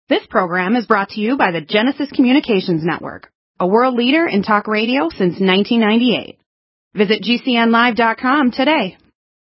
This program is brought to you by the Genesis Communications Network, a world leader in talk radio since 1998. Visit GCNlive.com today.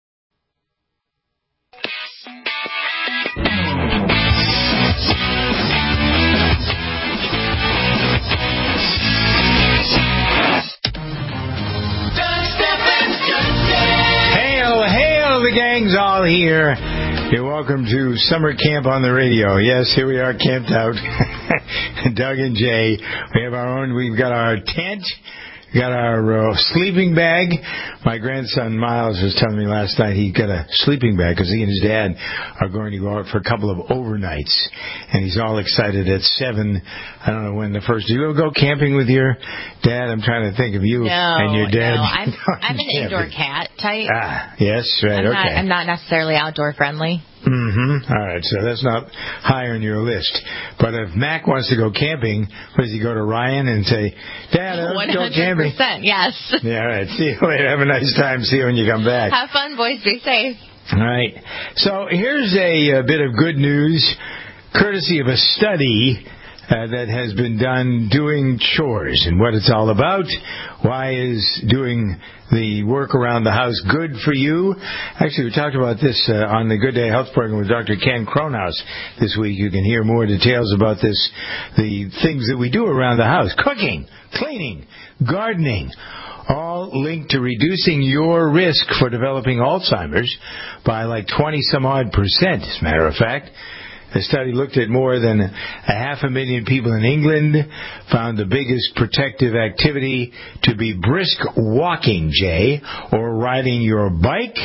Hail, the gang's all here. You're welcome to summer camp on the radio. Yes, here we are camped out. Doug and Jay. We've got our tent. We got our sleeping bag. My grandson Miles was telling me last night he got a sleeping bag because he and his dad are going to go out for a couple of overnights. And he's all excited at 7. I don't know when the first. Do you ever go camping with your dad? I'm trying to think of you and your dad. No, I'm an indoor cat type. Yes, right, okay. I'm not necessarily outdoor friendly. Mm-hmm. All right, so that's not high on your list. But if Mac wants to go camping, does he go to Ryan and say, Dad, let's go camping? 100%, yes. Yeah, all right. See you later. Have a nice time. See you when you come back. Have fun, boys. Be safe. All right. So here's a bit of good news, courtesy of a study that has been done doing chores and what it's all about. Why is doing the work around the house good for you? Actually, we talked about this on the Good Day Health program with Dr. Ken Cronhaus this week. You can hear more details about this, the things that we do around the house. Cooking, cleaning, gardening, all linked to reducing your risk for developing Alzheimer's by like 20-some-odd%, as a matter of fact. The study looked at more than 500,000 people in England, found the biggest protective activity to be brisk walking, Jay, or riding your bike.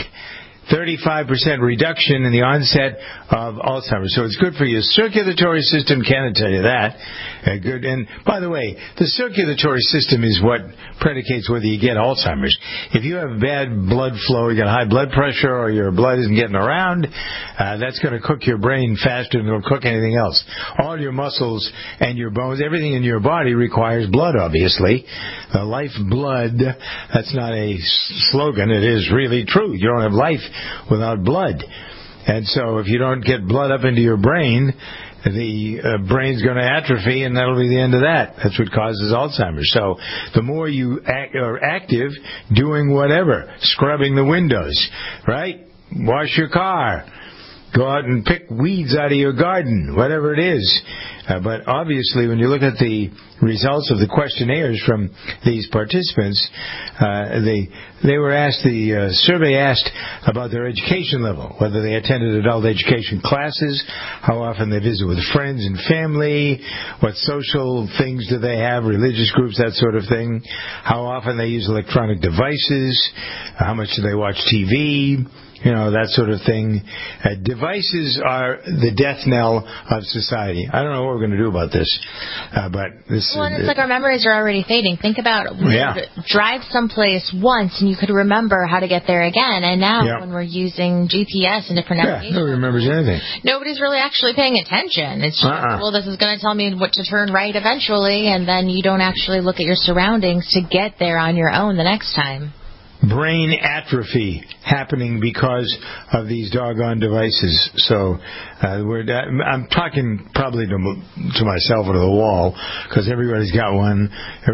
35% reduction in the onset of Alzheimer's. So it's good for your circulatory system, can I tell you that? Good. And by the way, the circulatory system is what predicates whether you get Alzheimer's. If you have bad blood flow, you got high blood pressure, or your blood isn't getting around, that's going to cook your brain faster than it'll cook anything else. All your muscles and your bones, everything in your body requires blood, obviously. Life blood, that's not a slogan. It is really true. You don't have life without blood. And so if you don't get blood up into your brain, the brain's going to atrophy, and that'll be the end of that. That's what causes Alzheimer's. So the more you are active, doing whatever, scrubbing the windows, right? Wash your car. Go out and pick weeds out of your garden, whatever it is. But obviously, when you look at the results of the questionnaires from these participants, they were asked, the survey asked about their education level, whether they attended adult education classes, how often they visit with friends and family, what social things do they have, religious groups, that sort of thing, how often they use electronic devices, how much do they watch TV, that sort of thing. Devices are the death knell of society. I don't know what we're going to do about this, but this. Well, and it's like our memories are already fading. Think about we would drive someplace once and you could remember how to get there again, and now when we're using GPS and different navigation, nobody remembers anything. Nobody's really actually paying attention. It's just, well, this is going to tell me what to turn right eventually, and then you don't actually look at your surroundings to get there on your own the next time. Brain atrophy happening because of these doggone devices. So I'm talking probably to myself or to the wall, because everybody's got one.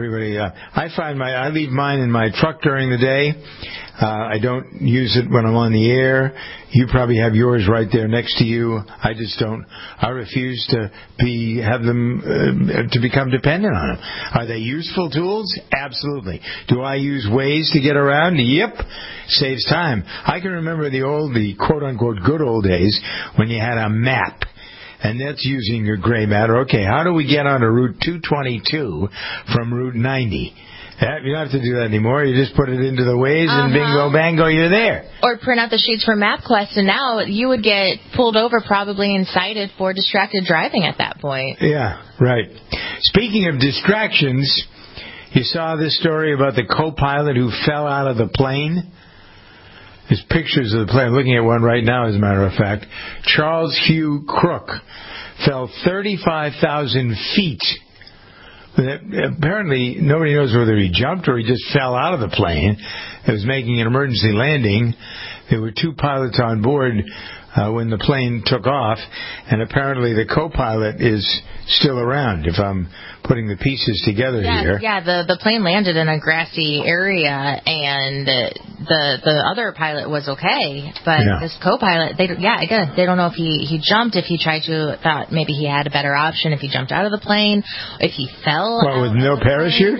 I leave mine in my truck during the day. I don't use it when I'm on the air. You probably have yours right there next to you. I just don't. I refuse to have them to become dependent on them. Are they useful tools? Absolutely. Do I use Waze to get around? Yep. Saves time. I can remember the quote-unquote good old days when you had a map. And that's using your gray matter. Okay, how do we get onto Route 222 from Route 90? You don't have to do that anymore. You just put it into the Waze and bingo, bango, you're there. Or print out the sheets from MapQuest, and now you would get pulled over probably and cited for distracted driving at that point. Yeah, right. Speaking of distractions, you saw this story about the co-pilot who fell out of the plane? There's pictures of the plane. I'm looking at one right now, as a matter of fact. Charles Hugh Crook fell 35,000 feet. Apparently, nobody knows whether he jumped or he just fell out of the plane. It was making an emergency landing. there were 2 pilots on board when the plane took off, and apparently the co-pilot is still around, if I'm putting the pieces together here. Yeah, the plane landed in a grassy area, and the other pilot was okay, but this co-pilot, they don't know if he jumped, if he thought maybe he had a better option, if he jumped out of the plane, if he fell. What, with no parachute?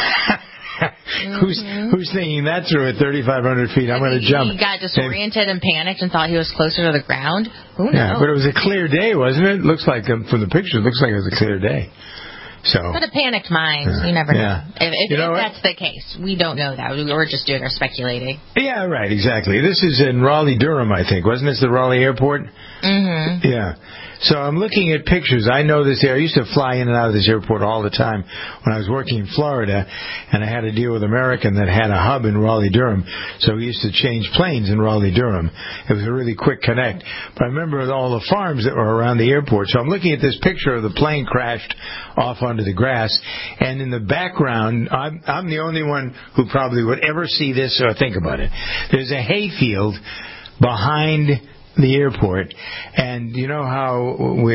Who's thinking that through at 3,500 feet? I'm going to jump. He got disoriented and panicked and thought he was closer to the ground. Who knows? Yeah, but it was a clear day, wasn't it? Looks like from the picture, it looks like it was a clear day. So, but a panicked mind, you never know. If know that's the case, we don't know that. We're just doing our speculating. Yeah, right, exactly. This is in Raleigh-Durham, I think. Wasn't this the Raleigh airport? Mm-hmm. Yeah. So I'm looking at pictures. I know this area. I used to fly in and out of this airport all the time when I was working in Florida, and I had a deal with American that had a hub in Raleigh-Durham. So we used to change planes in Raleigh-Durham. It was a really quick connect. But I remember all the farms that were around the airport. So I'm looking at this picture of the plane crashed off onto the grass, and in the background, I'm the only one who probably would ever see this or think about it. There's a hayfield behind the airport, and you know how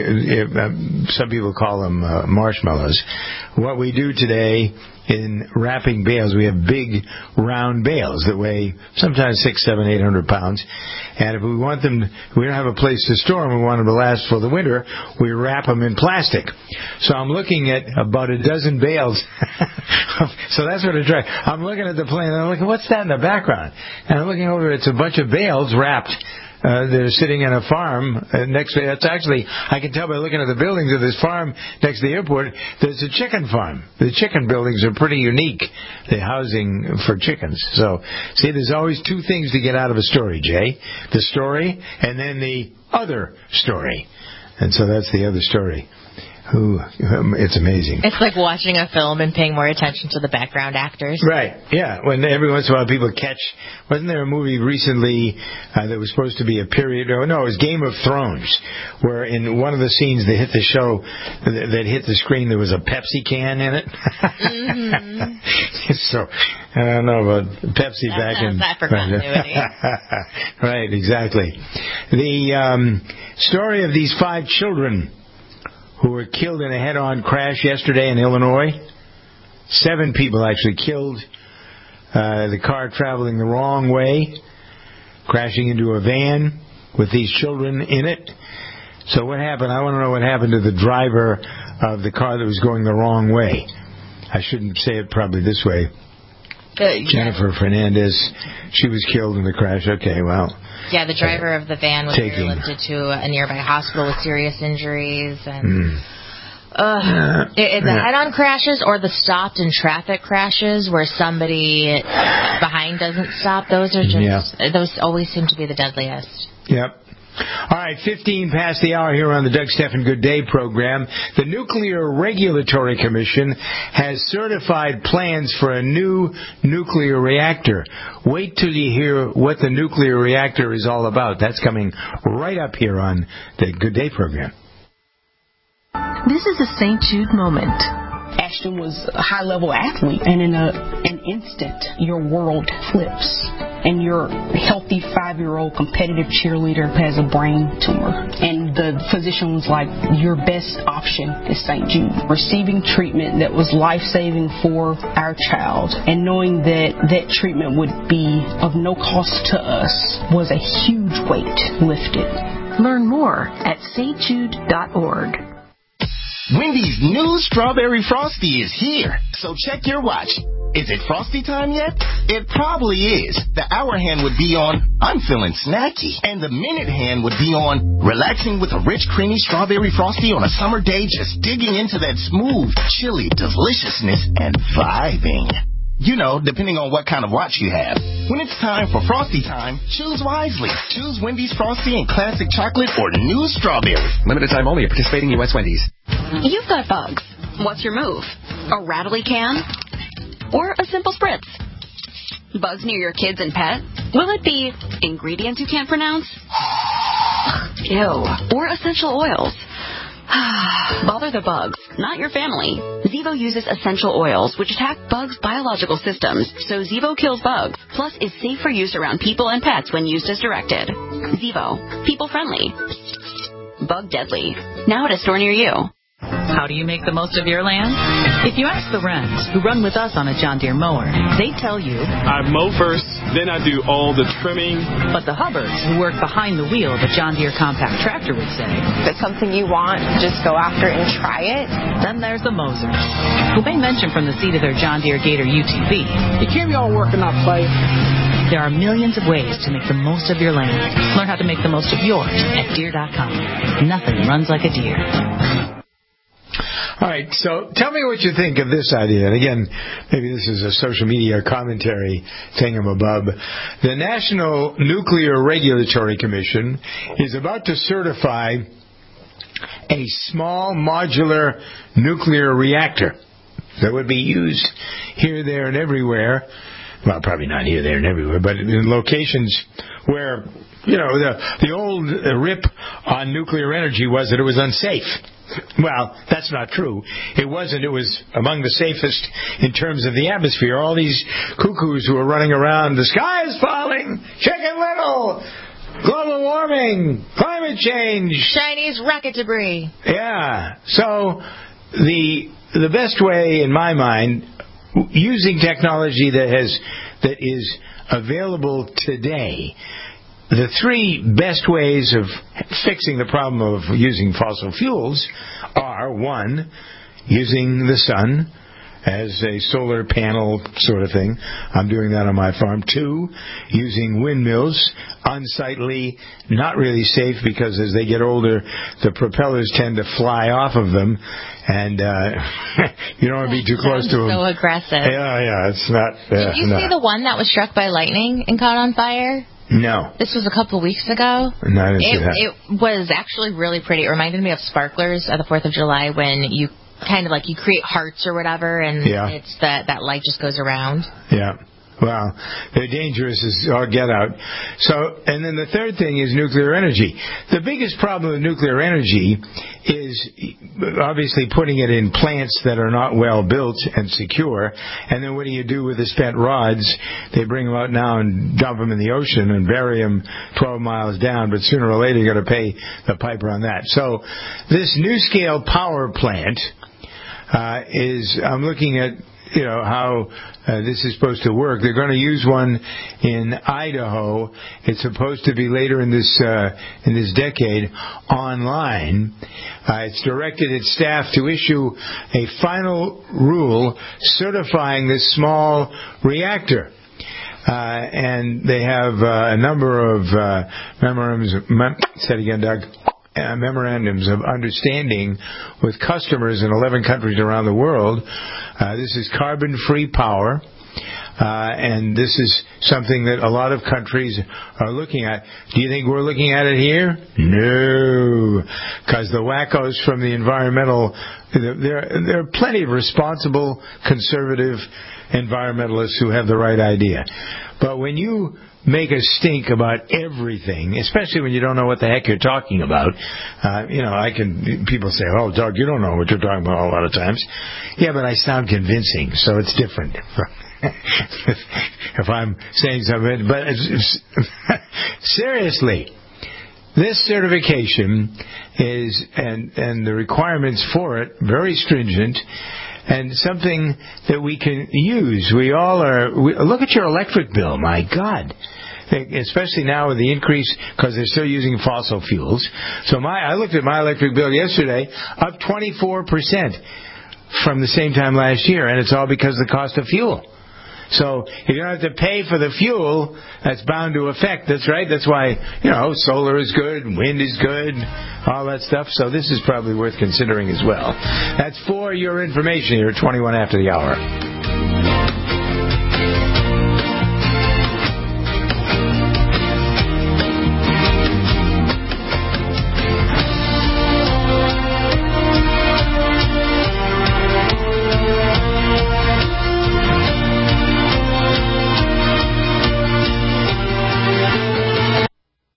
some people call them marshmallows. What we do today in wrapping bales, we have big round bales that weigh sometimes 600, 700, 800 pounds, and if we want them, we don't have a place to store them, we want them to last for the winter, we wrap them in plastic. So I'm looking at about a dozen bales. So that's what I'm looking at the plane, and I'm looking, what's that in the background? And I'm looking over, it's a bunch of bales wrapped. They're sitting in a farm next to. That's actually, I can tell by looking at the buildings of this farm next to the airport. There's a chicken farm. The chicken buildings are pretty unique. The housing for chickens. So, see, there's always 2 things to get out of a story, Jay. The story and then the other story. And so that's the other story. It's amazing. It's like watching a film and paying more attention to the background actors. Right, yeah. When every once in a while people catch... Wasn't there a movie recently that was supposed to be a period... Oh, no, it was Game of Thrones, where in one of the scenes that hit the show, that hit the screen, there was a Pepsi can in it. Mm-hmm. So, I don't know about Pepsi back in... That for continuity. Right, exactly. The story of these 5 children who were killed in a head-on crash yesterday in Illinois. 7 people actually killed. The car traveling the wrong way, crashing into a van with these children in it. So what happened? I want to know what happened to the driver of the car that was going the wrong way. I shouldn't say it probably this way. Jennifer Fernandez, she was killed in the crash. Okay, well... Yeah, the driver of the van was airlifted to a nearby hospital with serious injuries. And the head-on crashes or the stopped in traffic crashes where somebody behind doesn't stop, those are just those always seem to be the deadliest. Yep. All right, 15 past the hour here on the Doug Stephan Good Day program. The Nuclear Regulatory Commission has certified plans for a new nuclear reactor. Wait till you hear what the nuclear reactor is all about. That's coming right up here on the Good Day program. This is a St. Jude moment. Ashton was a high-level athlete, and in an instant, your world flips, and your healthy 5-year-old competitive cheerleader has a brain tumor. And the physician was like, your best option is St. Jude. Receiving treatment that was life-saving for our child, and knowing that that treatment would be of no cost to us was a huge weight lifted. Learn more at stjude.org. Wendy's new Strawberry Frosty is here, so check your watch. Is it Frosty time yet? It probably is. The hour hand would be on, I'm feeling snacky. And the minute hand would be on, relaxing with a rich, creamy Strawberry Frosty on a summer day, just digging into that smooth, chilly deliciousness and vibing. You know, depending on what kind of watch you have. When it's time for Frosty time, choose wisely. Choose Wendy's Frosty and Classic Chocolate or New Strawberry. Limited time only at participating U.S. Wendy's. You've got bugs. What's your move? A rattly can? Or a simple spritz? Bugs near your kids and pet? Will it be ingredients you can't pronounce? Ew. Or essential oils? Bother the bugs, not your family. Zevo uses essential oils which attack bugs' biological systems, so Zevo kills bugs. Plus, is safe for use around people and pets when used as directed. Zevo. People-friendly. Bug-deadly. Now at a store near you. How do you make the most of your land? If you ask the Wrens, who run with us on a John Deere mower, they tell you, I mow first, then I do all the trimming. But the Hubbards, who work behind the wheel of a John Deere compact tractor, would say, if it's something you want, just go after it and try it. Then there's the Mosers, who may mention from the seat of their John Deere Gator UTV, you can't be all working off play. There are millions of ways to make the most of your land. Learn how to make the most of yours at Deere.com. Nothing runs like a Deere. All right, so tell me what you think of this idea. And again, maybe this is a social media commentary thingamabob. The National Nuclear Regulatory Commission is about to certify a small modular nuclear reactor that would be used here, there, and everywhere. Well, probably not here, there, and everywhere, but in locations where, you know, the old rip on nuclear energy was that it was unsafe. Well, that's not true. It wasn't. It was among the safest in terms of the atmosphere. All these cuckoos who are running around, the sky is falling, Chicken Little, global warming, climate change, Chinese rocket debris. Yeah. So the best way, in my mind, using technology that is available today. The three best ways of fixing the problem of using fossil fuels are, 1, using the sun as a solar panel sort of thing. I'm doing that on my farm. 2, using windmills, unsightly, not really safe because as they get older, the propellers tend to fly off of them, and you don't want to be too close to them. So aggressive. Yeah, it's not. Did you see the one that was struck by lightning and caught on fire? No. This was a couple of weeks ago. No, I didn't see that. It was actually really pretty. It reminded me of sparklers at the 4th of July when you kind of like you create hearts or whatever, and it's that light just goes around. Yeah. Well, they're dangerous as all get out. So, and then the third thing is nuclear energy. The biggest problem with nuclear energy is obviously putting it in plants that are not well built and secure. And then what do you do with the spent rods? They bring them out now and dump them in the ocean and bury them 12 miles down, but sooner or later you've got to pay the piper on that. So this NuScale power plant I'm looking at, you know, how this is supposed to work. They're going to use one in Idaho. It's supposed to be later in this decade online. It's directed its staff to issue a final rule certifying this small reactor. And they have a number of memorandums of understanding with customers in 11 countries around the world. This is carbon-free power, and this is something that a lot of countries are looking at. Do you think we're looking at it here? No, because the wackos from the environmental, there are plenty of responsible, conservative environmentalists who have the right idea. But when you make a stink about everything, especially when you don't know what the heck you're talking about. People say, oh, Doug, you don't know what you're talking about a lot of times. Yeah, but I sound convincing, so it's different if I'm saying something. But seriously, this certification is, and the requirements for it, very stringent, and something that we can use. Look at your electric bill, my God. Especially now with the increase, because they're still using fossil fuels. So I looked at my electric bill yesterday, up 24% from the same time last year, and it's all because of the cost of fuel. So if you don't have to pay for the fuel, that's bound to affect. That's right. That's why, solar is good, wind is good, all that stuff. So this is probably worth considering as well. That's for your information here at 21 after the hour.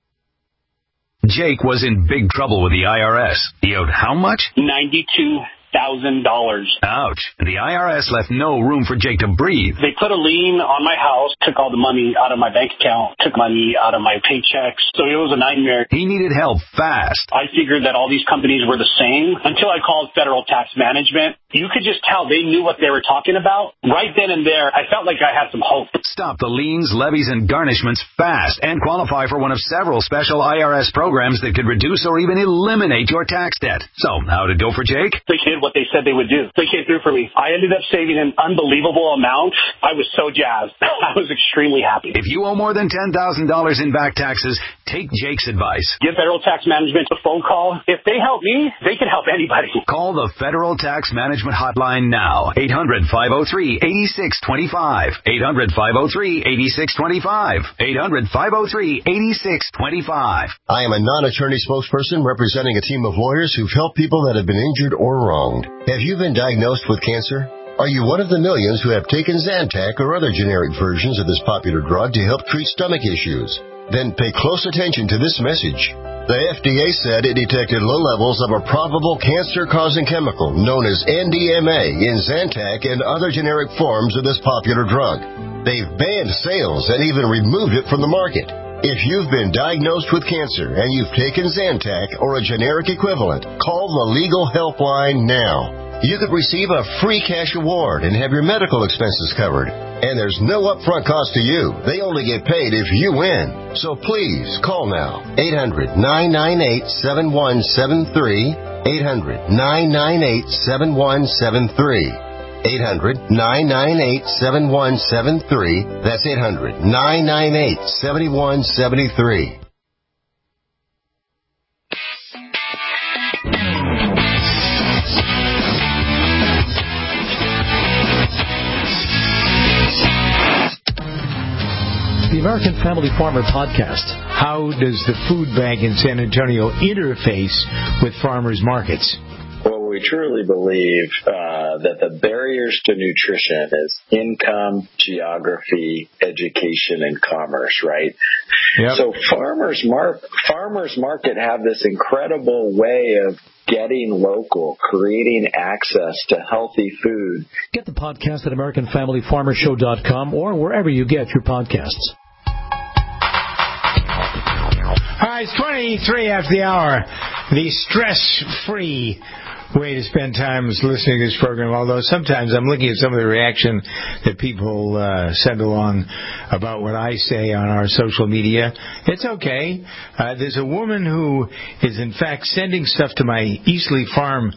Jake was in big trouble with the IRS. He owed how much? $92 Ouch. The IRS left no room for Jake to breathe. They put a lien on my house, took all the money out of my bank account, took money out of my paychecks. So it was a nightmare. He needed help fast. I figured that all these companies were the same until I called Federal Tax Management. You could just tell they knew what they were talking about. Right then and there, I felt like I had some hope. Stop the liens, levies, and garnishments fast and qualify for one of several special IRS programs that could reduce or even eliminate your tax debt. So, how'd it go for Jake? They did what they said they would do. They came through for me. I ended up saving an unbelievable amount. I was so jazzed. I was extremely happy. If you owe more than $10,000 in back taxes, take Jake's advice. Give Federal Tax Management a phone call. If they help me, they can help anybody. Call the Federal Tax Management Hotline now. 800-503-8625. 800-503-8625. 800-503-8625. I am a non-attorney spokesperson representing a team of lawyers who've helped people that have been injured or wronged. Have you been diagnosed with cancer? Are you one of the millions who have taken Zantac or other generic versions of this popular drug to help treat stomach issues? Then pay close attention to this message. The FDA said it detected low levels of a probable cancer-causing chemical known as NDMA in Zantac and other generic forms of this popular drug. They've banned sales and even removed it from the market. If you've been diagnosed with cancer and you've taken Zantac or a generic equivalent, call the Legal Helpline now. You could receive a free cash award and have your medical expenses covered. And there's no upfront cost to you. They only get paid if you win. So please, call now. 800-998-7173. 800-998-7173. 800-998-7173. That's 800-998-7173. The American Family Farmer Podcast. How does the food bank in San Antonio interface with farmers markets? Well, we truly believe that the barriers to nutrition is income, geography, education, and commerce, right? Yep. So farmers market have this incredible way of getting local, creating access to healthy food. Get the podcast at AmericanFamilyFarmerShow.com or wherever you get your podcasts. All right, it's 23 after the hour. The stress-free way to spend time is listening to this program, although sometimes I'm looking at some of the reaction that people send along about what I say on our social media. It's okay. There's a woman who is, in fact, sending stuff to my Eastleigh farm.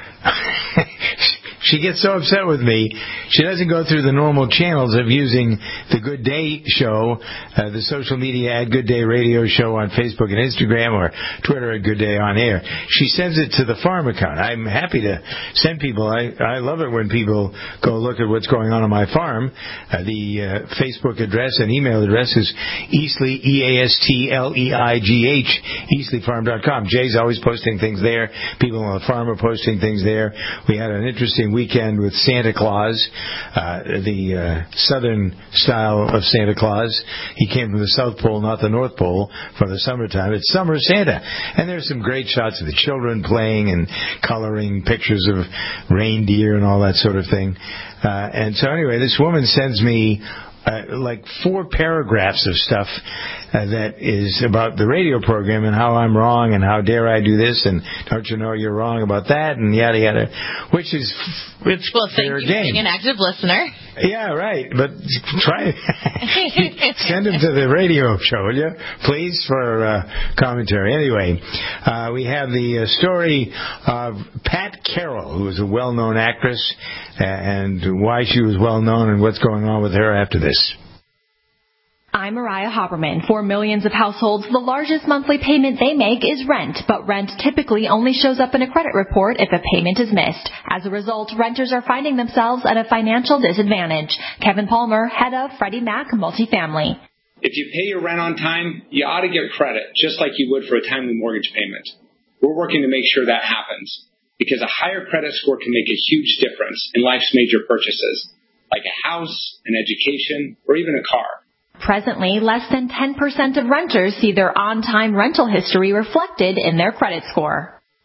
She gets so upset with me, she doesn't go through the normal channels of using the Good Day Show, the social media at Good Day Radio Show on Facebook and Instagram, or Twitter at Good Day On Air. She sends it to the farm account. I'm happy to send people. I love it when people go look at what's going on my farm. The Facebook address and email address is Eastleigh, EASTLEIGH, EastleighFarm.com. Jay's always posting things there. People on the farm are posting things there. We had an interesting weekend with Santa Claus, the southern style of Santa Claus. He came from the South Pole, not the North Pole, for the summertime. It's Summer Santa. And there's some great shots of the children playing and coloring pictures of reindeer and all that sort of thing. And so anyway, this woman sends me like 4 paragraphs of stuff that is about the radio program and how I'm wrong and how dare I do this and don't you know you're wrong about that and yada yada, which is it's fair game. Thank you for being an active listener. Yeah, right. But try send them to the radio show, will you? Please, for commentary. Anyway, we have the story of Pat Carroll, who is a well-known actress, and why she was well-known and what's going on with her after this. I'm Mariah Haberman. For millions of households, the largest monthly payment they make is rent, but rent typically only shows up in a credit report if a payment is missed. As a result, renters are finding themselves at a financial disadvantage. Kevin Palmer, head of Freddie Mac Multifamily. If you pay your rent on time, you ought to get credit, just like you would for a timely mortgage payment. We're working to make sure that happens, because a higher credit score can make a huge difference in life's major purchases, like a house, an education, or even a car. Presently, less than 10% of renters see their on-time rental history reflected in their credit score.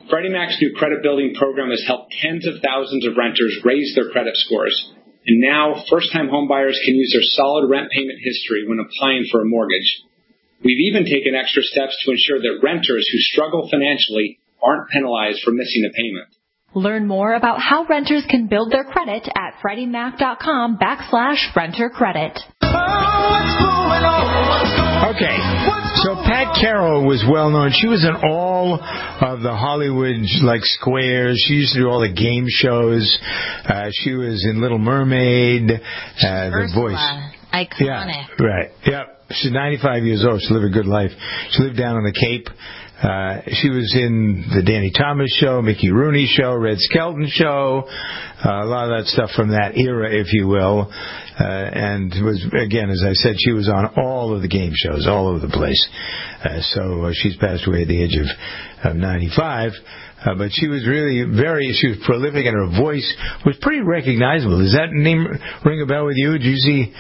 Freddie Mac's new credit building program has helped tens of thousands of renters raise their credit scores. And now, first-time homebuyers can use their solid rent payment history when applying for a mortgage. We've even taken extra steps to ensure that renters who struggle financially aren't penalized for missing a payment. Learn more about how renters can build their credit at FreddieMac.com/rentercredit. Okay, so Pat Carroll was well known. She was in all of the Hollywood squares. She used to do all the game shows. She was in Little Mermaid. The voice, iconic. Yeah, right. Yep. She's 95 years old. She lived a good life. She lived down on the Cape. She was in the Danny Thomas Show, Mickey Rooney Show, Red Skelton Show, a lot of that stuff from that era, if you will. And was, again, as I said, she was on all of the game shows, all over the place. So she's passed away at the age of 95. But she was really she was prolific, and her voice was pretty recognizable. Does that name ring a bell with you? Did you see...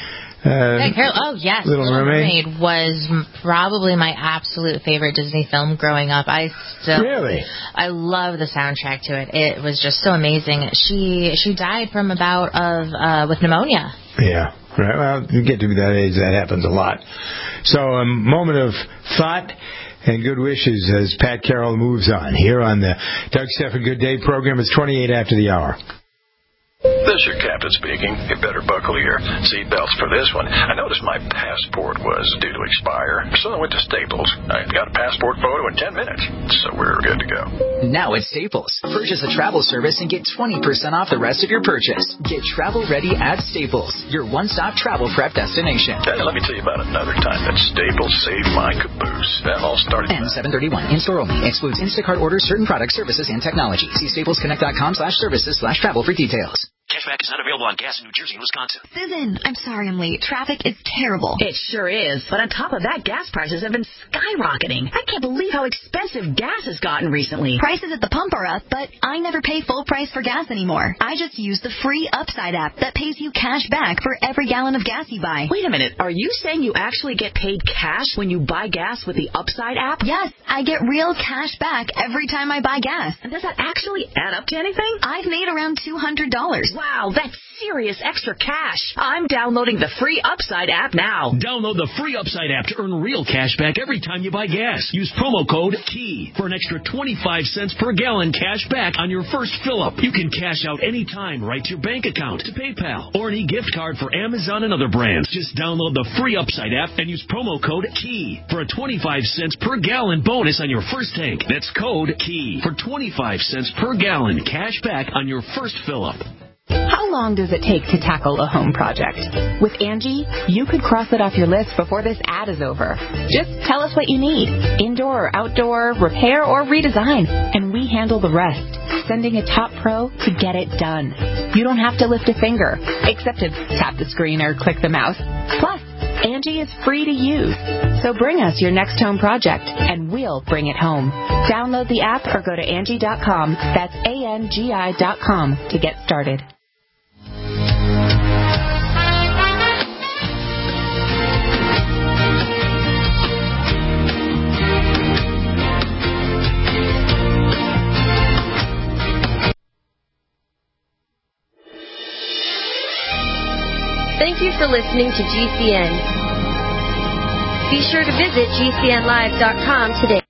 oh, yes. Little Mermaid was probably my absolute favorite Disney film growing up. Really? I love the soundtrack to it. It was just so amazing. She died from a bout of with pneumonia. Yeah. Right. Well, you get to be that age, that happens a lot. So a moment of thought and good wishes as Pat Carroll moves on here on the Doug Stephan Good Day program. It's 28 after the hour. This is your captain speaking. You better buckle your seatbelts for this one. I noticed my passport was due to expire, so I went to Staples. I got a passport photo in 10 minutes, so we're good to go. Now at Staples, purchase a travel service and get 20% off the rest of your purchase. Get travel ready at Staples, your one-stop travel prep destination. Let me tell you about another time that Staples saved my caboose. That all started... N731, in-store only. Excludes Instacart orders, certain products, services, and technology. See staplesconnect.com/services/travel for details. Cashback is not available on gas in New Jersey and Wisconsin. Susan, I'm sorry I'm late. Traffic is terrible. It sure is. But on top of that, gas prices have been skyrocketing. I can't believe how expensive gas has gotten recently. Prices at the pump are up, but I never pay full price for gas anymore. I just use the free Upside app that pays you cash back for every gallon of gas you buy. Wait a minute. Are you saying you actually get paid cash when you buy gas with the Upside app? Yes, I get real cash back every time I buy gas. And does that actually add up to anything? I've made around $200. Wow, that's serious extra cash. I'm downloading the free Upside app now. Download the free Upside app to earn real cash back every time you buy gas. Use promo code KEY for an extra 25 cents per gallon cash back on your first fill-up. You can cash out anytime right to your bank account, to PayPal, or any gift card for Amazon and other brands. Just download the free Upside app and use promo code KEY for a 25 cents per gallon bonus on your first tank. That's code KEY for 25 cents per gallon cash back on your first fill-up. How long does it take to tackle a home project? With Angie, you could cross it off your list before this ad is over. Just tell us what you need, indoor or outdoor, repair or redesign, and we handle the rest, sending a top pro to get it done. You don't have to lift a finger, except to tap the screen or click the mouse. Plus, Angie is free to use. So bring us your next home project, and we'll bring it home. Download the app or go to Angie.com. That's ANGI.com to get started. Thank you for listening to GCN. Be sure to visit GCNlive.com today.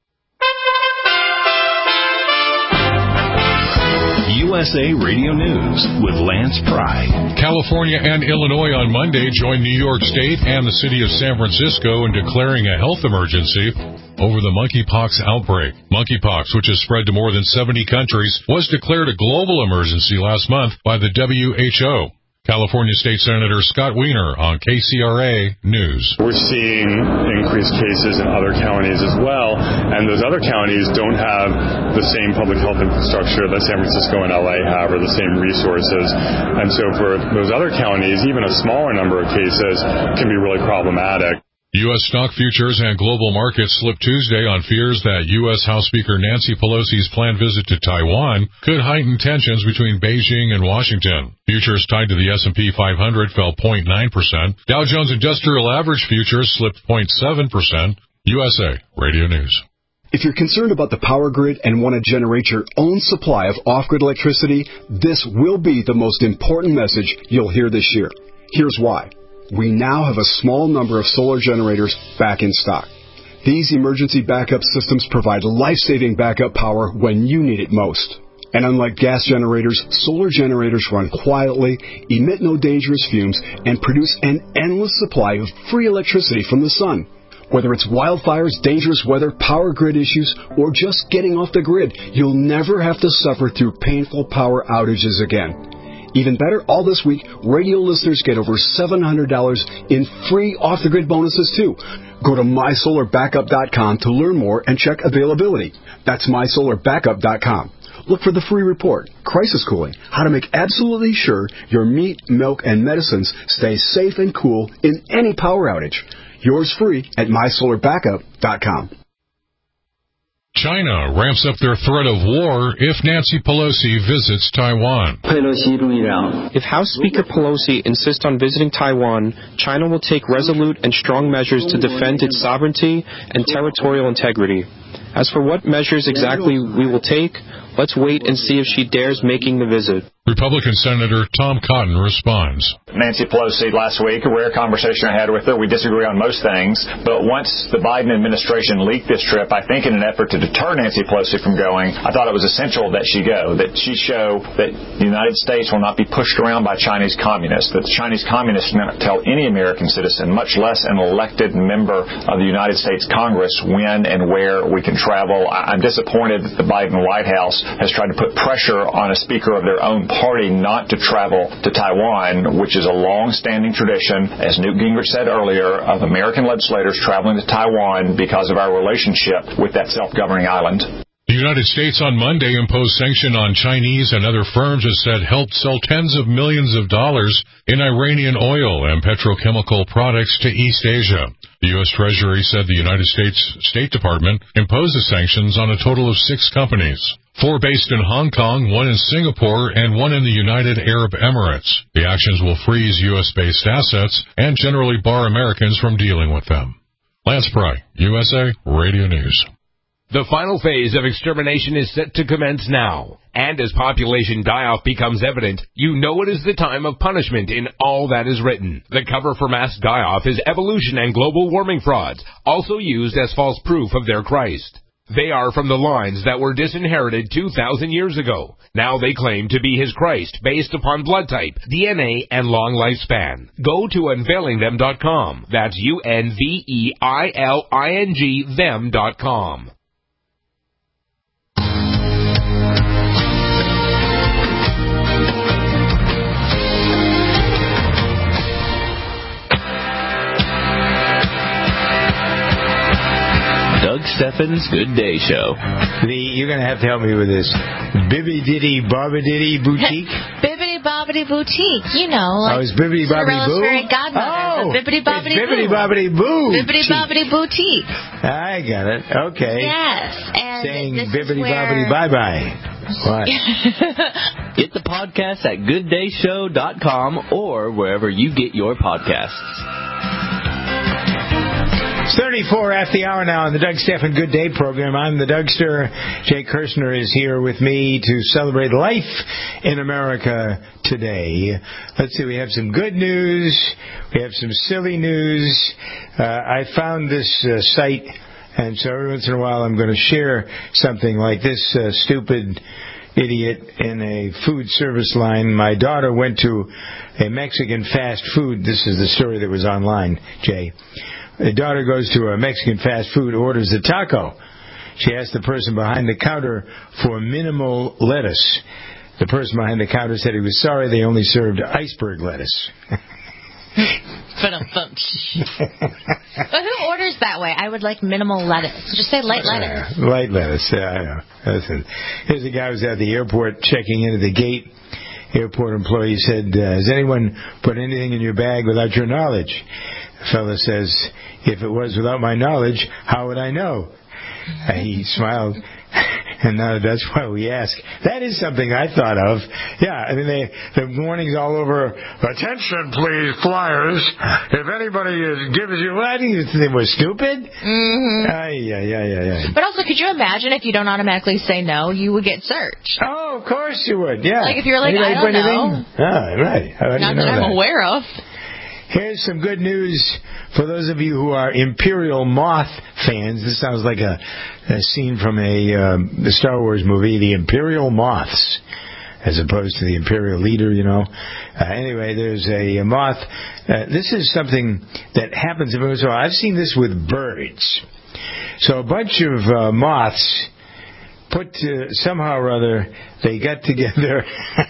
USA Radio News with Lance Pry. California and Illinois on Monday joined New York State and the city of San Francisco in declaring a health emergency over the monkeypox outbreak. Monkeypox, which has spread to more than 70 countries, was declared a global emergency last month by the WHO. California State Senator Scott Wiener on KCRA News. We're seeing increased cases in other counties as well, and those other counties don't have the same public health infrastructure that San Francisco and LA have, or the same resources. And so for those other counties, even a smaller number of cases can be really problematic. U.S. stock futures and global markets slipped Tuesday on fears that U.S. House Speaker Nancy Pelosi's planned visit to Taiwan could heighten tensions between Beijing and Washington. Futures tied to the S&P 500 fell 0.9%. Dow Jones Industrial Average futures slipped 0.7%. USA Radio News. If you're concerned about the power grid and want to generate your own supply of off-grid electricity, this will be the most important message you'll hear this year. Here's why. We now have a small number of solar generators back in stock. These emergency backup systems provide life-saving backup power when you need it most. And unlike gas generators, solar generators run quietly, emit no dangerous fumes, and produce an endless supply of free electricity from the sun. Whether it's wildfires, dangerous weather, power grid issues, or just getting off the grid, you'll never have to suffer through painful power outages again. Even better, all this week, radio listeners get over $700 in free off-the-grid bonuses, too. Go to MySolarBackup.com to learn more and check availability. That's MySolarBackup.com. Look for the free report, Crisis Cooling, how to make absolutely sure your meat, milk, and medicines stay safe and cool in any power outage. Yours free at MySolarBackup.com. China ramps up their threat of war if Nancy Pelosi visits Taiwan. If House Speaker Pelosi insists on visiting Taiwan, China will take resolute and strong measures to defend its sovereignty and territorial integrity. As for what measures exactly we will take, let's wait and see if she dares making the visit. Republican Senator Tom Cotton responds. Nancy Pelosi last week, a rare conversation I had with her. We disagree on most things, but once the Biden administration leaked this trip, I think in an effort to deter Nancy Pelosi from going, I thought it was essential that she go, that she show that the United States will not be pushed around by Chinese communists, that the Chinese communists not tell any American citizen, much less an elected member of the United States Congress, when and where we can travel. I'm disappointed that the Biden White House has tried to put pressure on a speaker of their own party not to travel to Taiwan, which is a long-standing tradition, as Newt Gingrich said earlier, of American legislators traveling to Taiwan because of our relationship with that self-governing island. The United States on Monday imposed sanction on Chinese and other firms it said helped sell tens of millions of dollars in Iranian oil and petrochemical products to East Asia. The U.S. Treasury said the United States State Department imposed the sanctions on a total of 6 companies. 4 based in Hong Kong, 1 in Singapore, and 1 in the United Arab Emirates. The actions will freeze U.S.-based assets and generally bar Americans from dealing with them. Lance Pry, USA Radio News. The final phase of extermination is set to commence now. And as population die-off becomes evident, you know it is the time of punishment in all that is written. The cover for mass die-off is evolution and global warming frauds, also used as false proof of their Christ. They are from the lines that were disinherited 2,000 years ago. Now they claim to be his Christ based upon blood type, DNA, and long lifespan. Go to unveilingthem.com. That's UNVEILING them.com. Doug Steffens Good Day Show. You're going to have to help me with this. Bibbidi Diddy Bobbidi Boutique? Bibbidi Bobbidi Boutique. You know, like it's Bibbidi Bobbidi Boo? Fairy Godmother. Oh, Bibbidi Bobbidi Boo. Bibbidi Bobbidi Boo. Bibbidi Bobbidi Boutique. I got it. Okay. Yes. And saying Bibbidi Bobbidi Bye-Bye. What? Get the podcast at gooddayshow.com or wherever you get your podcasts. 34 after the hour now on the Doug Stephan Good Day program. I'm the Dougster. Jay Kirshner is here with me to celebrate life in America today. Let's see, we have some good news. We have some silly news. I found this site, and so every once in a while I'm going to share something like this stupid idiot in a food service line. My daughter went to a Mexican fast food. This is the story that was online, Jay. The daughter goes to a Mexican fast food, orders a taco. She asks the person behind the counter for minimal lettuce. The person behind the counter said he was sorry, they only served iceberg lettuce. But who orders that way? I would like minimal lettuce. Just say light lettuce. Light lettuce, yeah, I know. Listen, here's a guy who was at the airport checking into the gate. Airport employee said, has anyone put anything in your bag without your knowledge? The fellow says, if it was without my knowledge, how would I know? He smiled. And that's why we ask. That is something I thought of. Yeah, I mean, the warnings all over. Attention, please, flyers. If anybody gives you, what do you think was stupid? Mm-hmm. But also, could you imagine if you don't automatically say no, you would get searched? Oh, of course you would. Yeah. Like if you're like, I don't know. Right. Not that I'm aware of. Here's some good news for those of you who are Imperial Moth fans. This sounds like a scene from the Star Wars movie, The Imperial Moths, as opposed to the Imperial Leader, you know. Anyway, there's a moth. This is something that happens every once in a while. I've seen this with birds. So a bunch of moths somehow or other, they got together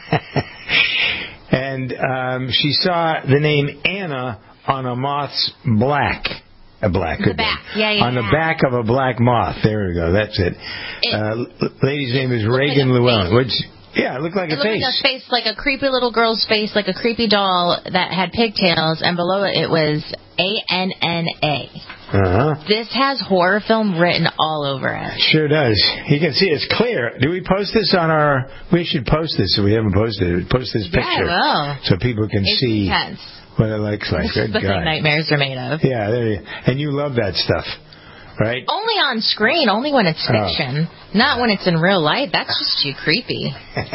and she saw the name Anna on a moth's back. On the back of a black moth. There we go. That's it. Lady's name is Reagan Llewellyn. It looked like a face. Like a face, like a creepy little girl's face, like a creepy doll that had pigtails, and below it was ANNA. This has horror film written all over it. Sure does. You can see it's clear. Do we post this on our... We should post this if we haven't posted it. Post this picture. Yeah, so people can see intense. What it looks like. This is the thing nightmares are made of. Yeah, there you go. And you love that stuff, right? Only on screen, only when it's fiction. Not when it's in real life. That's just too creepy.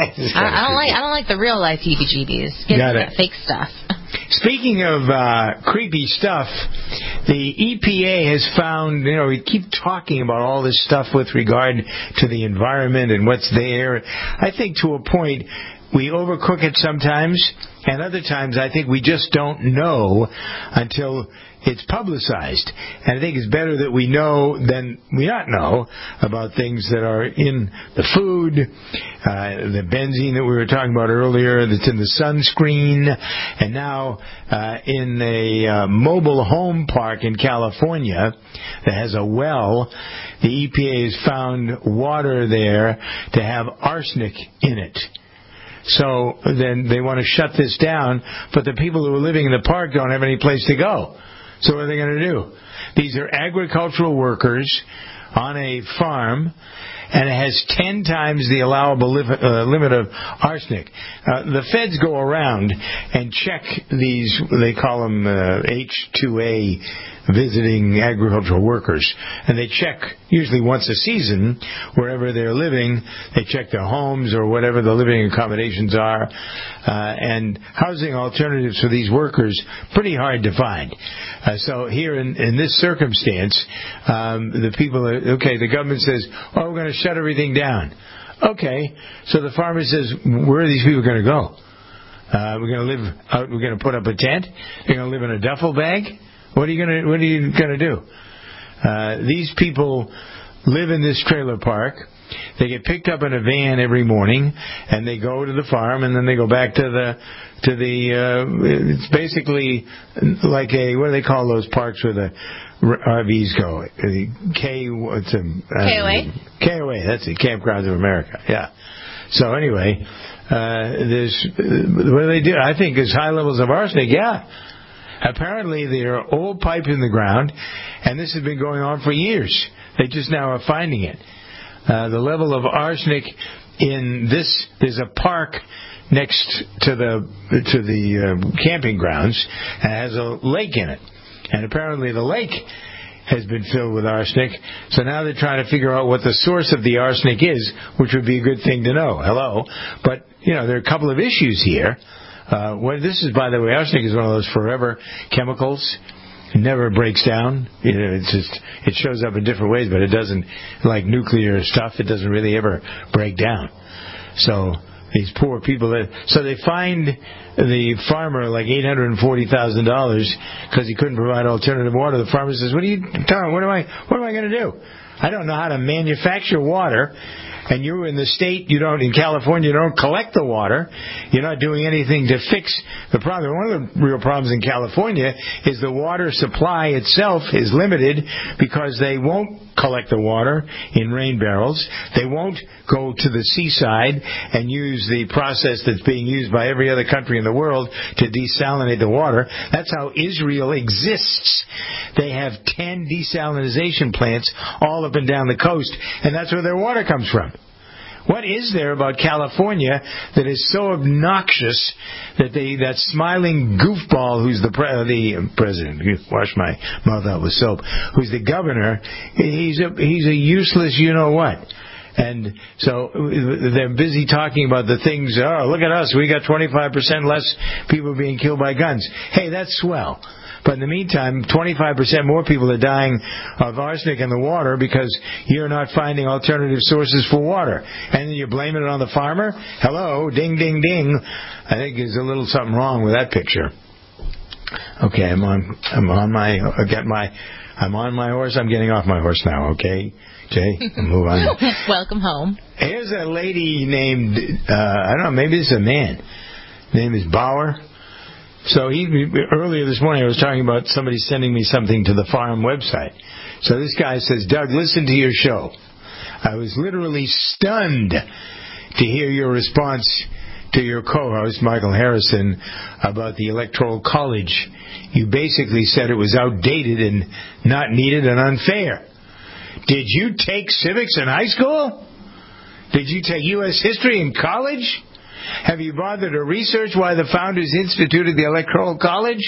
I don't like the real life heebie-jeebies. Get that fake stuff. Speaking of creepy stuff, the EPA has found, we keep talking about all this stuff with regard to the environment and what's there. I think to a point we overcook it sometimes, and other times I think we just don't know until it's publicized. And I think it's better that we know than we not know about things that are in the food, the benzene that we were talking about earlier that's in the sunscreen, and now in a mobile home park in California that has a well, the EPA has found water there to have arsenic in it. So then they want to shut this down, but the people who are living in the park don't have any place to go. So what are they going to do? These are agricultural workers on a farm, and it has 10 times the allowable limit of arsenic. The feds go around and check these, they call them H-2A visiting agricultural workers, and they check usually once a season wherever they're living. They check their homes or whatever the living accommodations are, and housing alternatives for these workers pretty hard to find. So here in this circumstance, the people the government says, we're going to shut everything down. Okay, so the farmer says, where are these people going to go? We're going to live out, we're going to put up a tent, they're going to live in a duffel bag. What are you going to do? These people live in this trailer park. They get picked up in a van every morning, and they go to the farm, and then they go back to the. It's basically like what do they call those parks where the RVs go? KOA. KOA. That's it. Campgrounds of America. Yeah. So anyway, what do they do? I think there's high levels of arsenic. Yeah. Apparently, there are old pipe in the ground, and this has been going on for years. They just now are finding it. The level of arsenic in this, there's a park next to the camping grounds, and it has a lake in it. And apparently the lake has been filled with arsenic, so now they're trying to figure out what the source of the arsenic is, which would be a good thing to know. Hello. But, there are a couple of issues here. This is, by the way, arsenic is one of those forever chemicals. It never breaks down. It shows up in different ways, but it doesn't, like nuclear stuff, it doesn't really ever break down. So these poor people, so they find the farmer like $840,000 because he couldn't provide alternative water. The farmer says, Tom, what am I going to do? I don't know how to manufacture water. And you in the state, in California, you don't collect the water. You're not doing anything to fix the problem. One of the real problems in California is the water supply itself is limited because they won't collect the water in rain barrels. They won't go to the seaside and use the process that's being used by every other country in the world to desalinate the water. That's how Israel exists. They have 10 desalination plants all up and down the coast, and that's where their water comes from. What is there about California that is so obnoxious that that smiling goofball who's the president, wash my mouth out with soap, who's the governor, he's a useless you-know-what. And so they're busy talking about the things, oh, look at us, we got 25% less people being killed by guns. Hey, that's swell. But in the meantime, 25% more people are dying of arsenic in the water because you're not finding alternative sources for water. And then you're blaming it on the farmer? Hello, ding, ding, ding. I think there's a little something wrong with that picture. Okay, I'm on my horse. I'm getting off my horse now, okay? Jay, move on. Welcome home. Here's a lady named, I don't know, maybe it's a man. His name is Bauer. So earlier this morning I was talking about somebody sending me something to the farm website. So this guy says, Doug, listen to your show. I was literally stunned to hear your response to your co-host, Michael Harrison, about the Electoral College. You basically said it was outdated and not needed and unfair. Did you take civics in high school? Did you take U.S. history in college? Have you bothered to research why the founders instituted the Electoral College?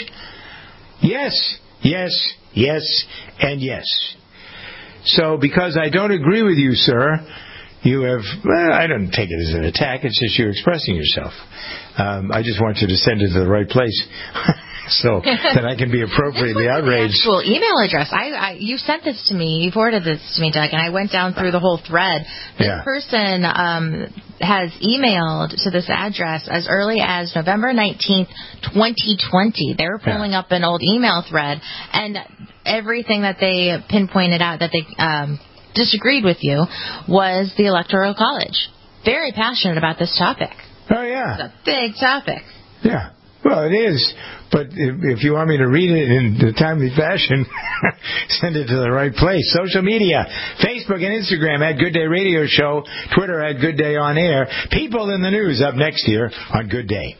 Yes, yes, yes, and yes. So, because I don't agree with you, sir, you have, well, I don't take it as an attack, it's just you're expressing yourself. I just want you to send it to the right place. So that I can be appropriately outraged. Actual email address. You sent this to me. You forwarded this to me, Doug, and I went down through the whole thread. This person has emailed to this address as early as November 19th, 2020. They were pulling up an old email thread, and everything that they pinpointed out that they disagreed with you was the Electoral College. Very passionate about this topic. Oh, yeah. It's a big topic. Yeah. Well, it is, but if you want me to read it in a timely fashion, send it to the right place. Social media, Facebook and Instagram at Good Day Radio Show, Twitter at Good Day On Air. People in the News up next here on Good Day.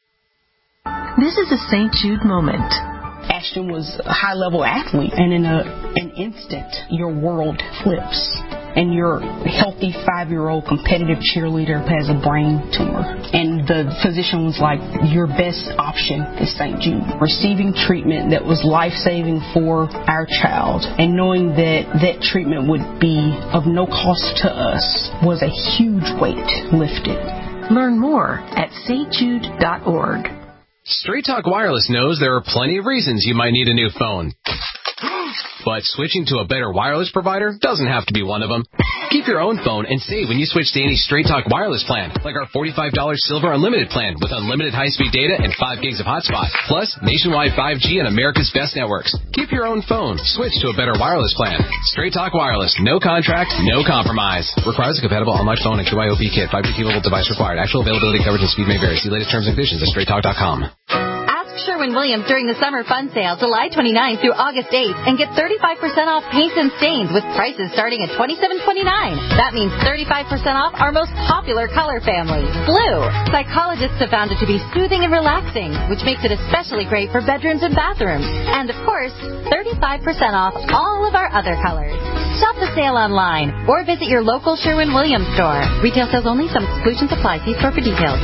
This is a St. Jude moment. Ashton was a high-level athlete, and in an instant, your world flips. And your healthy 5-year-old competitive cheerleader has a brain tumor. And the physician was like, your best option is St. Jude. Receiving treatment that was life-saving for our child and knowing that that treatment would be of no cost to us was a huge weight lifted. Learn more at stjude.org. Straight Talk Wireless knows there are plenty of reasons you might need a new phone. But switching to a better wireless provider doesn't have to be one of them. Keep your own phone and save when you switch to any Straight Talk Wireless plan, like our $45 Silver Unlimited plan with unlimited high-speed data and 5 gigs of hotspot, plus nationwide 5G and America's best networks. Keep your own phone. Switch to a better wireless plan. Straight Talk Wireless. No contract, no compromise. Requires a compatible online phone and QIOP kit. 5G T-Mobile device required. Actual availability, coverage, and speed may vary. See latest terms and conditions at straighttalk.com. Sherwin-Williams during the Summer Fun Sale, July 29th through August 8th, and get 35% off paints and stains with prices starting at $27.29. That means 35% off our most popular color family, blue. Psychologists have found it to be soothing and relaxing, which makes it especially great for bedrooms and bathrooms. And, of course, 35% off all of our other colors. Shop the sale online or visit your local Sherwin-Williams store. Retail sales only. Some exclusions apply. See store for details.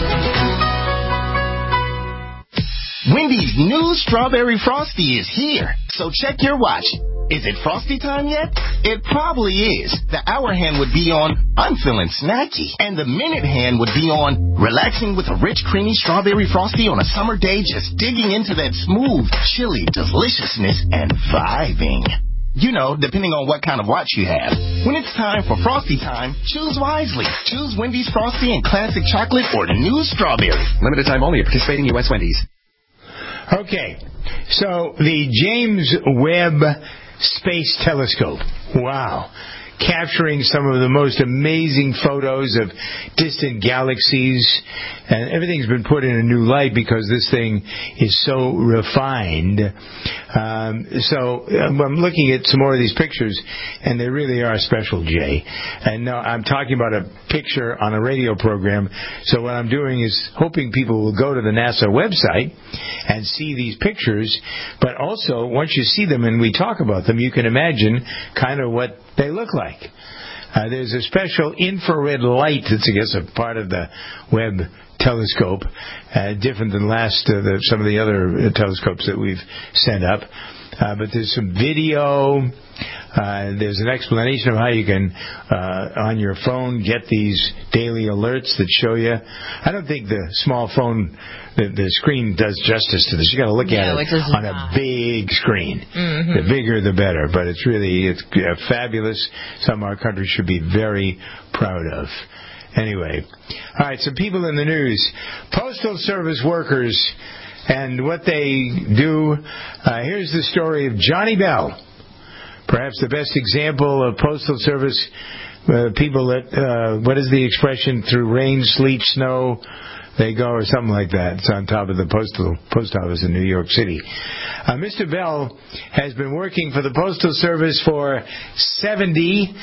Wendy's new Strawberry Frosty is here, so check your watch. Is it Frosty time yet? It probably is. The hour hand would be on, I'm feeling snacky. And the minute hand would be on, relaxing with a rich, creamy Strawberry Frosty on a summer day, just digging into that smooth, chilly deliciousness and vibing. You know, depending on what kind of watch you have. When it's time for Frosty time, choose wisely. Choose Wendy's Frosty and Classic Chocolate or the new Strawberry. Limited time only at participating U.S. Wendy's. Okay, so the James Webb Space Telescope. Wow. Capturing some of the most amazing photos of distant galaxies. And everything's been put in a new light because this thing is so refined. So I'm looking at some more of these pictures, and they really are special, Jay. And no, I'm talking about a picture on a radio program. So what I'm doing is hoping people will go to the NASA website and see these pictures. But also, once you see them and we talk about them, you can imagine kind of what they look like. There's a special infrared light that's, I guess, a part of the Webb telescope, different than some of the other telescopes that we've sent up. But there's some video. There's an explanation of how you can, on your phone, get these daily alerts that show you. I don't think the small phone, the screen does justice to this. You got to look at it on a big screen. Mm-hmm. The bigger, the better. But it's fabulous. Something our country should be very proud of. Anyway, all right. Some people in the news: Postal Service workers and what they do. Here's the story of Johnny Bell. Perhaps the best example of Postal Service people that, what is the expression, through rain, sleet, snow, they go, or something like that. It's on top of the post office in New York City. Mr. Bell has been working for the Postal Service for 70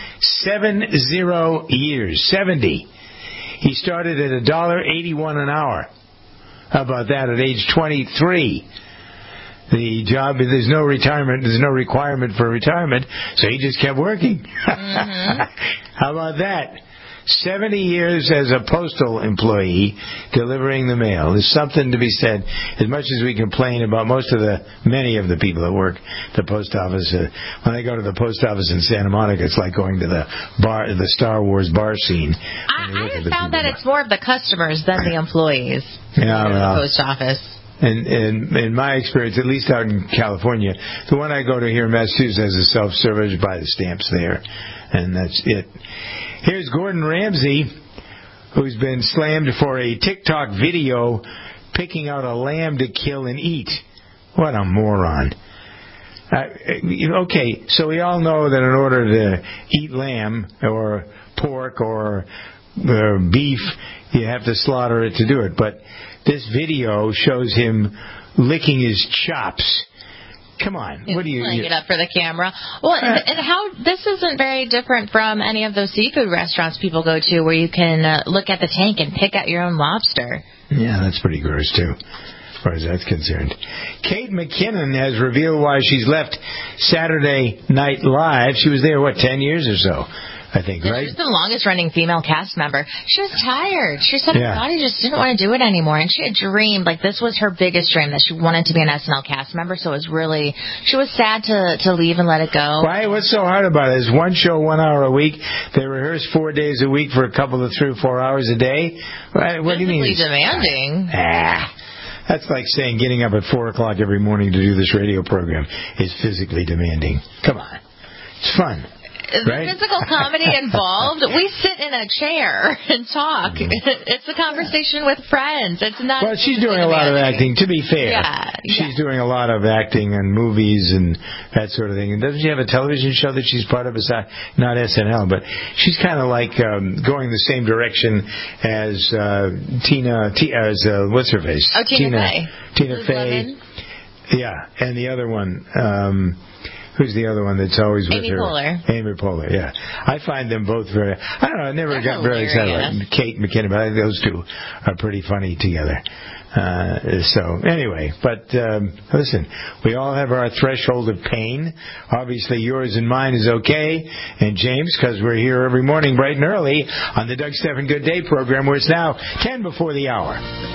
years. 70. He started at $1.81 an hour. How about that at age 23? The job, there's no retirement, there's no requirement for retirement, so he just kept working. Mm-hmm. How about that? 70 years as a postal employee delivering the mail. There's something to be said. As much as we complain about many of the people that work the post office, when I go to the post office in Santa Monica, it's like going to the Star Wars bar scene. I have found that it's more of the customers than the employees in the post office. And in my experience, at least out in California, the one I go to here in Massachusetts has a self-service, buy the stamps there, and that's it. Here's Gordon Ramsay, who's been slammed for a TikTok video picking out a lamb to kill and eat. What a moron. Okay, so we all know that in order to eat lamb or pork or beef, you have to slaughter it to do it. But this video shows him licking his chops. Come on, what do you? Playing it up for the camera. Well, and how this isn't very different from any of those seafood restaurants people go to, where you can look at the tank and pick out your own lobster. Yeah, that's pretty gross too, as far as that's concerned. Kate McKinnon has revealed why she's left Saturday Night Live. She was there 10 years or so, I think, right? She's the longest-running female cast member. She was tired. She said her body just didn't want to do it anymore, and she had dreamed, this was her biggest dream, that she wanted to be an SNL cast member, so it was really, she was sad to leave and let it go. Why? What's so hard about it? Is one show 1 hour a week? They rehearse 4 days a week for a couple of 3 or 4 hours a day? What do you mean? Physically demanding. That's like saying getting up at 4 o'clock every morning to do this radio program is physically demanding. Come on. It's fun. Right? The physical comedy involved. We sit in a chair and talk. It's a conversation with friends. It's not. Well, she's doing a lot of acting. To be fair, she's doing a lot of acting and movies and that sort of thing. And doesn't she have a television show that she's part of? Not SNL, but she's kind of like going the same direction as what's her face? Oh, Tina Fey. Tina Fey. Yeah, and the other one. Who's the other one that's always with her? Amy Poehler, yeah. I find them both very... I don't know, I never got very excited about Kate McKinnon, but I think those two are pretty funny together. So, anyway, but listen, we all have our threshold of pain. Obviously, yours and mine is okay. And James, because we're here every morning bright and early on the Doug Stephan Good Day program, where it's now 10 before the hour.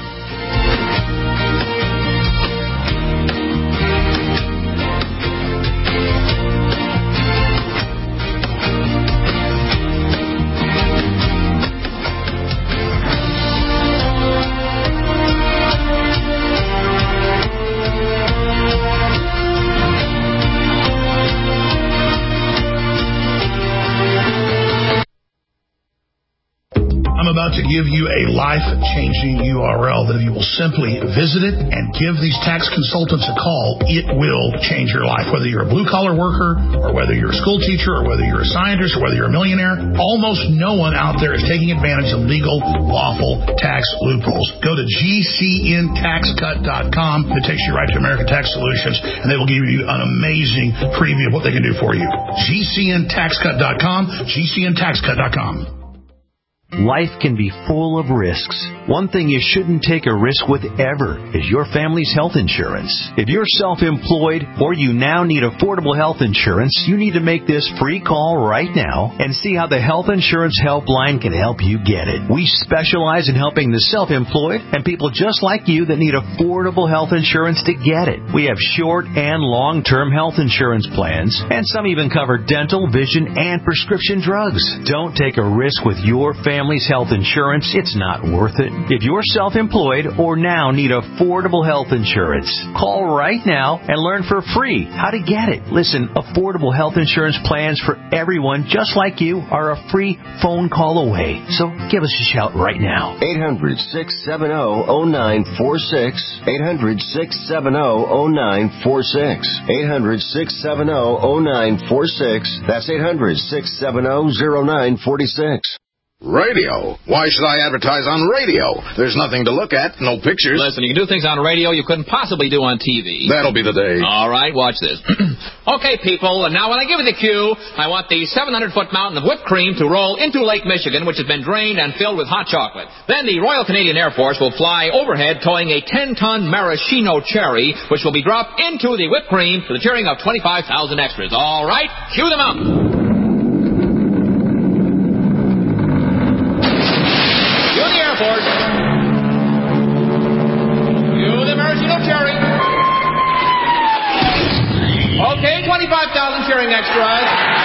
To give you a life-changing URL that if you will simply visit it and give these tax consultants a call, it will change your life. Whether you're a blue-collar worker or whether you're a school teacher or whether you're a scientist or whether you're a millionaire, almost no one out there is taking advantage of legal, lawful tax loopholes. Go to GCNTaxCut.com. It takes you right to American Tax Solutions, and they will give you an amazing preview of what they can do for you. GCNTaxCut.com, GCNTaxCut.com. Life can be full of risks. One thing you shouldn't take a risk with ever is your family's health insurance. If you're self-employed or you now need affordable health insurance, you need to make this free call right now and see how the Health Insurance Helpline can help you get it. We specialize in helping the self-employed and people just like you that need affordable health insurance to get it. We have short and long-term health insurance plans, and some even cover dental, vision, and prescription drugs. Don't take a risk with your family's health insurance. It's not worth it. If you're self-employed or now need affordable health insurance, call right now and learn for free how to get it. Listen, affordable health insurance plans for everyone just like you are a free phone call away. So give us a shout right now. 800-670-0946. 800-670-0946. 800-670-0946. That's 800-670-0946. Radio? Why should I advertise on radio? There's nothing to look at, no pictures. Listen, you can do things on radio you couldn't possibly do on TV. That'll be the day. All right, watch this. Okay, people, and now when I give you the cue, I want the 700-foot mountain of whipped cream to roll into Lake Michigan, which has been drained and filled with hot chocolate. Then the Royal Canadian Air Force will fly overhead towing a 10-ton maraschino cherry, which will be dropped into the whipped cream to the cheering of 25,000 extras. All right, cue them out. Okay, 25,000 cheering extras.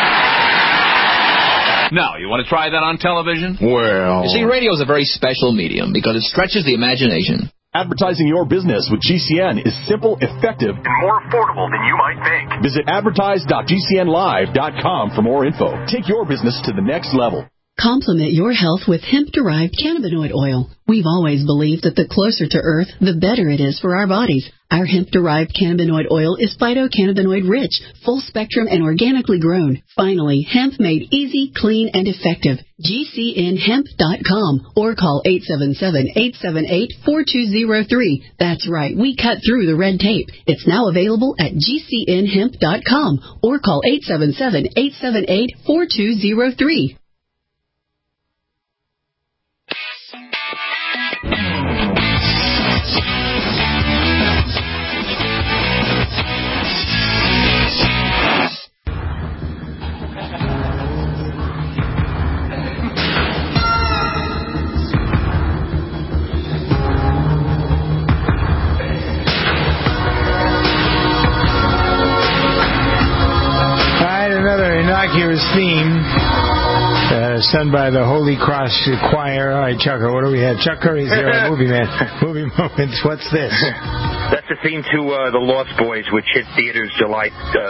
Now, you want to try that on television? Well... You see, radio is a very special medium because it stretches the imagination. Advertising your business with GCN is simple, effective, and more affordable than you might think. Visit advertise.gcnlive.com for more info. Take your business to the next level. Complement your health with hemp-derived cannabinoid oil. We've always believed that the closer to Earth, the better it is for our bodies. Our hemp-derived cannabinoid oil is phytocannabinoid-rich, full-spectrum, and organically grown. Finally, hemp made easy, clean, and effective. GCNhemp.com or call 877-878-4203. That's right, we cut through the red tape. It's now available at GCNhemp.com or call 877-878-4203. Innocuous theme sung by the Holy Cross Choir. All right, Chuck, what do we have? Chuck Curry's here on Movie Man. Movie Moments. What's this? That's the theme to The Lost Boys, which hit theaters July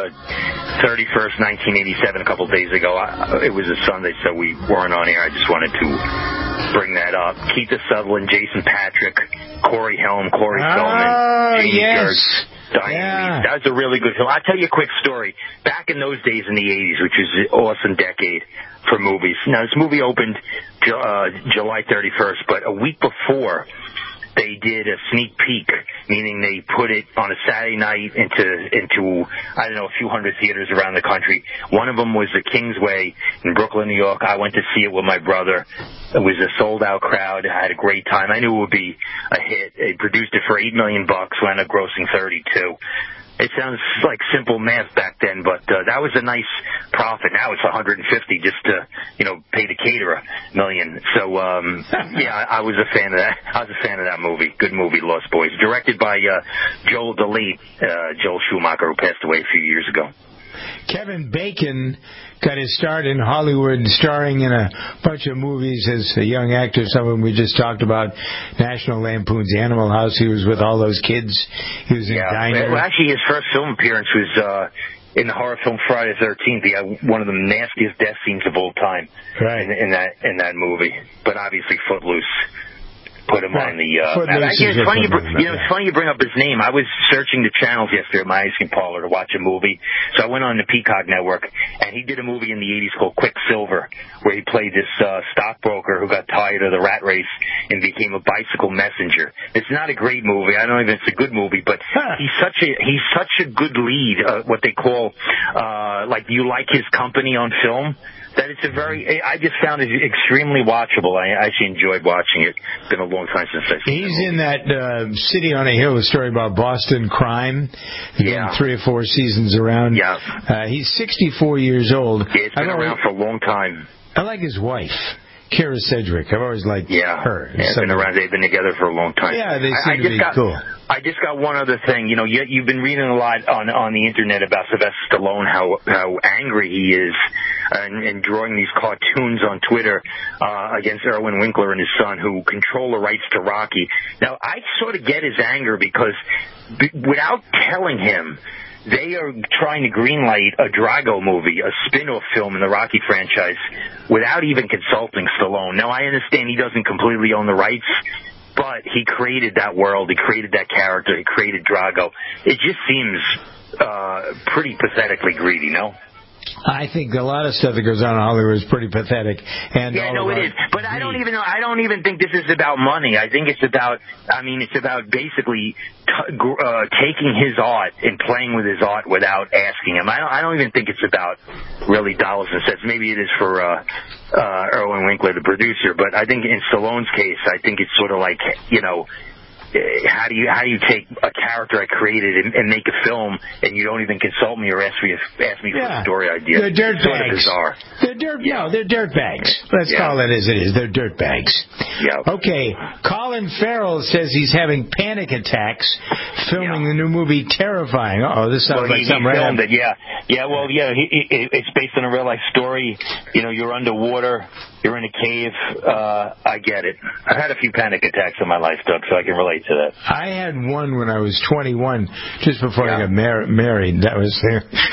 31st, 1987, a couple days ago. It was a Sunday, so we weren't on air. I just wanted to bring that up. Keith Sutherland, Jason Patrick, Corey Helm, Corey Feldman, Jamie Gertz. Diane Reeves. That was a really good film. I'll tell you a quick story. Back in those days in the 80s, which was an awesome decade for movies. Now, this movie opened July 31st, but a week before, they did a sneak peek, meaning they put it on a Saturday night into I don't know, a few hundred theaters around the country. One of them was the Kingsway in Brooklyn, New York. I went to see it with my brother. It was a sold-out crowd. I had a great time. I knew it would be a hit. They produced it for $8 million, wound up grossing 32. It sounds like simple math back then, but that was a nice profit. Now it's 150 just to, pay the caterer $1 million. So, I was a fan of that. I was a fan of that movie. Good movie, Lost Boys. Directed by Joel DeLate, Joel Schumacher, who passed away a few years ago. Kevin Bacon got his start in Hollywood, starring in a bunch of movies as a young actor. Some of them we just talked about. National Lampoon's Animal House. He was with all those kids. He was in Diner. Well, actually, his first film appearance was in the horror film Friday the 13th. He had one of the nastiest death scenes of all time in that movie. But obviously, Footloose put him on the map. It's funny you bring up his name. I was searching the channels yesterday at my ice cream parlor to watch a movie. So I went on the Peacock Network, and he did a movie in the 80s called Quicksilver, where he played this stockbroker who got tired of the rat race and became a bicycle messenger. It's not a great movie. I don't know if it's a good movie, but he's such a good lead, what they call like you like his company on film. that it's I just found it extremely watchable. I actually enjoyed watching it. It's been a long time since I've seen it. He's in that City on a Hill, a story about Boston crime. Yeah. 3 or 4 seasons around. Yeah. He's 64 years old. Yeah, it's been around for a long time. I like his wife, Kara Sedgwick. I've always liked her. Yeah, they've been together for a long time. Yeah, they seem to be cool. I just got one other thing. You know, you've been reading a lot on the internet about Sylvester Stallone, how angry he is, and drawing these cartoons on Twitter against Irwin Winkler and his son, who control the rights to Rocky. Now, I sort of get his anger because without telling him, they are trying to greenlight a Drago movie, a spin-off film in the Rocky franchise, without even consulting Stallone. Now, I understand he doesn't completely own the rights, but he created that world, he created that character, he created Drago. It just seems pretty pathetically greedy, no? I think a lot of stuff that goes on in Hollywood is pretty pathetic. And yeah, no, it is. But I don't even think this is about money. I think it's about basically taking his art and playing with his art without asking him. I don't even think it's about really dollars and cents. Maybe it is for Irwin Winkler, the producer. But I think in Stallone's case, I think it's sort of like, you know, how do you take a character I created and make a film, and you don't even consult me or ask me for a story idea? They're dirt sort bags. Of bizarre. They're dirt bags. Let's call it as it is. They're dirt bags. Yeah. Okay. Colin Farrell says he's having panic attacks filming the new movie Terrifying. This sounds like something right. Filmed it. It's based on a real life story. You know, you're underwater. You're in a cave. I get it. I've had a few panic attacks in my life, Doug, so I can relate to that. I had one when I was 21, just before I got married. That was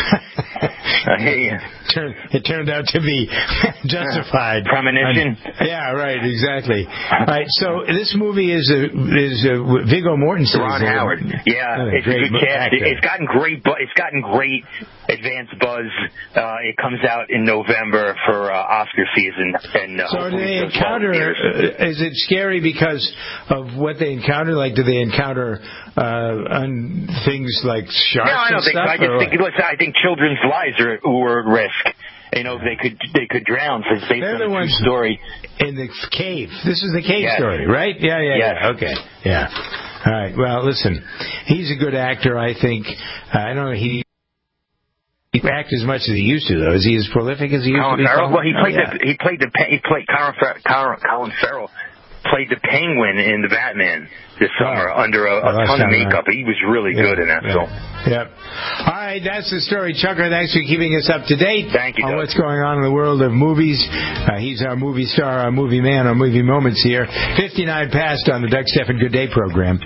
it turned out to be justified. Premonition? Yeah, right, exactly. All right, so this movie is Viggo Mortensen. Ron Howard. Yeah, it's a good cast. It's gotten great advance buzz. It comes out in November for Oscar season. And so do they encounter? Is it scary because of what they encounter? Like, do they encounter things like sharks? No, I don't and think so. I think children's lives are at risk. You know, they could drown. So it's based on a true story. In the cave. This is the cave story, right? Yeah. Okay. Yeah. All right. Well, listen, he's a good actor. I think. I don't know. He act as much as he used to, though. Is he as prolific as he used to be? Well, Colin Farrell played the Penguin in the Batman this summer under a ton of makeup. He was really good in that film. Yep. All right, that's the story. Chucker, thanks for keeping us up to date. Thank you, on Doug. what's going on in the world of movies. He's our movie star, our movie man, our movie moments here. 59 past on the Doug Stephan Good Day program.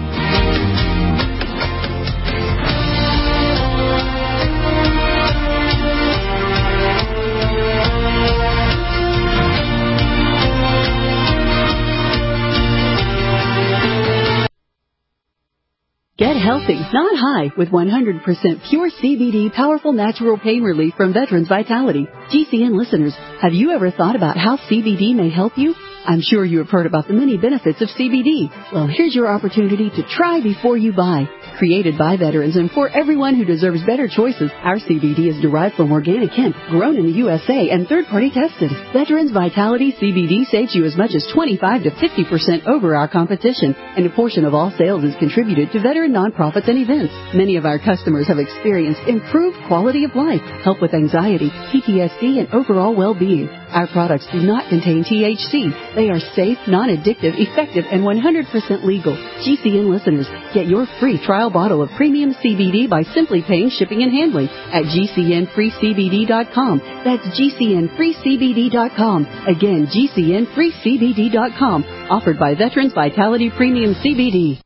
Get healthy, not high, with 100% pure CBD powerful natural pain relief from Veterans Vitality. GCN listeners, have you ever thought about how CBD may help you? I'm sure you have heard about the many benefits of CBD. Well, here's your opportunity to try before you buy. Created by veterans and for everyone who deserves better choices, our CBD is derived from organic hemp, grown in the USA and third-party tested. Veterans Vitality CBD saves you as much as 25 to 50% over our competition, and a portion of all sales is contributed to veteran nonprofits and events. Many of our customers have experienced improved quality of life, help with anxiety, PTSD, and overall well-being. Our products do not contain THC. They are safe, non-addictive, effective, and 100% legal. GCN listeners, get your free trial bottle of premium CBD by simply paying shipping and handling at GCNFreeCBD.com. That's GCNFreeCBD.com. Again, GCNFreeCBD.com. Offered by Veterans Vitality Premium CBD.